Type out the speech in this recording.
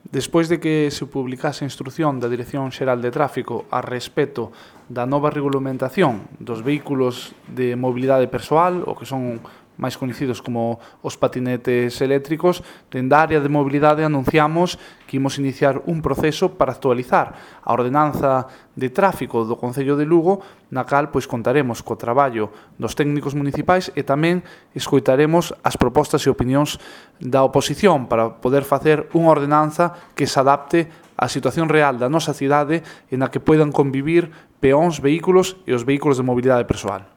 Despois de que se publicase a instrución da Dirección Xeral de Tráfico a respecto da nova regulamentación dos vehículos de mobilidade persoal, o que son máis coñecidos como os patinetes eléctricos, dende a área de mobilidade anunciamos que imos iniciar un proceso para actualizar a ordenanza de tráfico do Concello de Lugo, na cal contaremos co traballo dos técnicos municipais e tamén escoitaremos as propostas e opinións da oposición para poder facer unha ordenanza que se adapte á situación real da nosa cidade e na que poidan convivir peóns, vehículos e os vehículos de mobilidade persoal.